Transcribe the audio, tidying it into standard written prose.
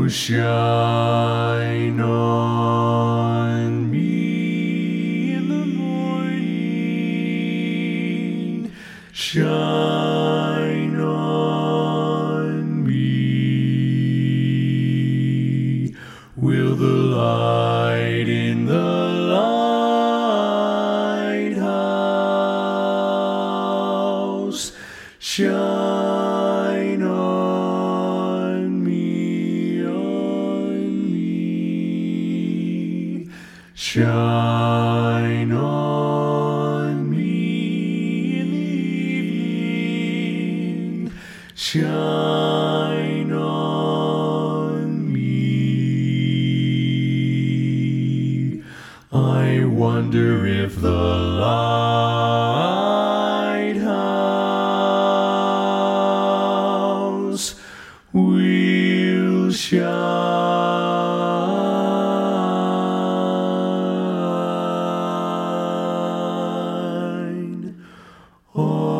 shine on me in the morning. Shine on me. Will the light in the lighthouse shine on me, shine on me in the evening, shine on me. I wonder if the lighthouse will shine on